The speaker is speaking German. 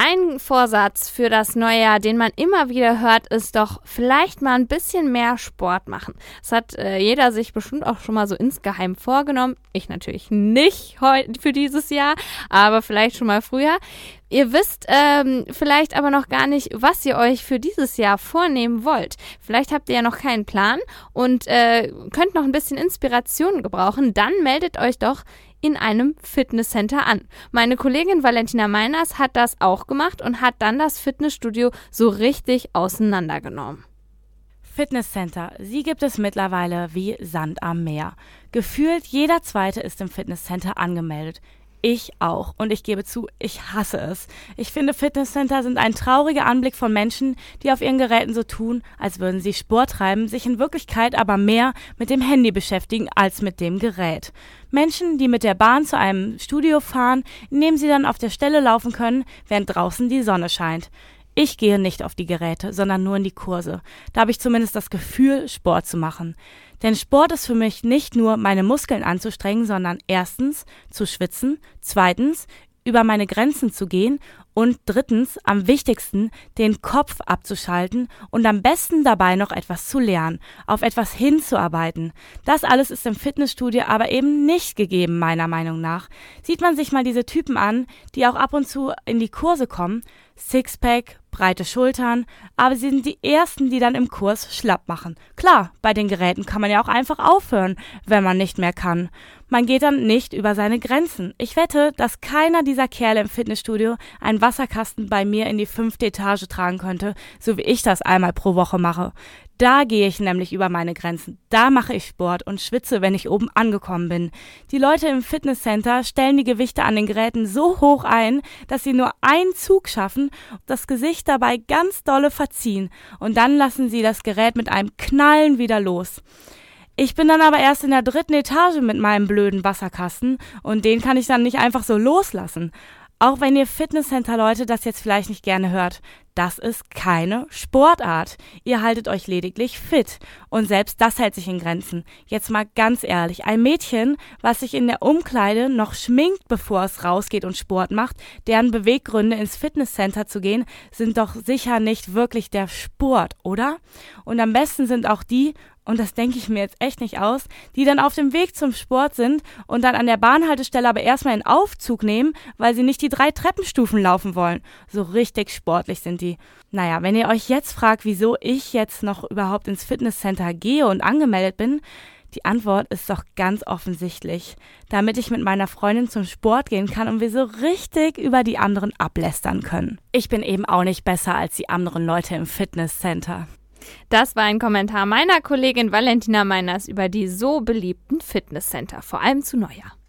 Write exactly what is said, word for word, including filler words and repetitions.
Ein Vorsatz für das neue Jahr, den man immer wieder hört, ist doch vielleicht mal ein bisschen mehr Sport machen. Das hat äh, jeder sich bestimmt auch schon mal so insgeheim vorgenommen. Ich natürlich nicht heute für dieses Jahr, aber vielleicht schon mal früher. Ihr wisst ähm, vielleicht aber noch gar nicht, was ihr euch für dieses Jahr vornehmen wollt. Vielleicht habt ihr ja noch keinen Plan und äh, könnt noch ein bisschen Inspiration gebrauchen. Dann meldet euch doch in einem Fitnesscenter an. Meine Kollegin Valentina Meiners hat das auch gemacht und hat dann das Fitnessstudio so richtig auseinandergenommen. Fitnesscenter, sie gibt es mittlerweile wie Sand am Meer. Gefühlt jeder Zweite ist im Fitnesscenter angemeldet. Ich auch. Und ich gebe zu, ich hasse es. Ich finde, Fitnesscenter sind ein trauriger Anblick von Menschen, die auf ihren Geräten so tun, als würden sie Sport treiben, sich in Wirklichkeit aber mehr mit dem Handy beschäftigen als mit dem Gerät. Menschen, die mit der Bahn zu einem Studio fahren, in dem sie dann auf der Stelle laufen können, während draußen die Sonne scheint. Ich gehe nicht auf die Geräte, sondern nur in die Kurse. Da habe ich zumindest das Gefühl, Sport zu machen. Denn Sport ist für mich nicht nur, meine Muskeln anzustrengen, sondern erstens zu schwitzen, zweitens über meine Grenzen zu gehen und drittens, am wichtigsten, den Kopf abzuschalten und am besten dabei noch etwas zu lernen, auf etwas hinzuarbeiten. Das alles ist im Fitnessstudio aber eben nicht gegeben, meiner Meinung nach. Sieht man sich mal diese Typen an, die auch ab und zu in die Kurse kommen, Sixpack, breite Schultern, aber sie sind die Ersten, die dann im Kurs schlapp machen. Klar, bei den Geräten kann man ja auch einfach aufhören, wenn man nicht mehr kann. Man geht dann nicht über seine Grenzen. Ich wette, dass keiner dieser Kerle im Fitnessstudio einen Wasserkasten bei mir in die fünfte Etage tragen könnte, so wie ich das einmal pro Woche mache. Da gehe ich nämlich über meine Grenzen. Da mache ich Sport und schwitze, wenn ich oben angekommen bin. Die Leute im Fitnesscenter stellen die Gewichte an den Geräten so hoch ein, dass sie nur einen Zug schaffen, das Gesicht dabei ganz dolle verziehen. Und dann lassen sie das Gerät mit einem Knallen wieder los. Ich bin dann aber erst in der dritten Etage mit meinem blöden Wasserkasten und den kann ich dann nicht einfach so loslassen. Auch wenn ihr Fitnesscenter-Leute das jetzt vielleicht nicht gerne hört, das ist keine Sportart. Ihr haltet euch lediglich fit. Und selbst das hält sich in Grenzen. Jetzt mal ganz ehrlich, ein Mädchen, was sich in der Umkleide noch schminkt, bevor es rausgeht und Sport macht, deren Beweggründe ins Fitnesscenter zu gehen, sind doch sicher nicht wirklich der Sport, oder? Und am besten sind auch die, und das denke ich mir jetzt echt nicht aus, die dann auf dem Weg zum Sport sind und dann an der Bahnhaltestelle aber erstmal einen Aufzug nehmen, weil sie nicht die drei Treppenstufen laufen wollen. So richtig sportlich sind die. Naja, wenn ihr euch jetzt fragt, wieso ich jetzt noch überhaupt ins Fitnesscenter gehe und angemeldet bin, die Antwort ist doch ganz offensichtlich. Damit ich mit meiner Freundin zum Sport gehen kann und wir so richtig über die anderen ablästern können. Ich bin eben auch nicht besser als die anderen Leute im Fitnesscenter. Das war ein Kommentar meiner Kollegin Valentina Meiners über die so beliebten Fitnesscenter, vor allem zu Neujahr.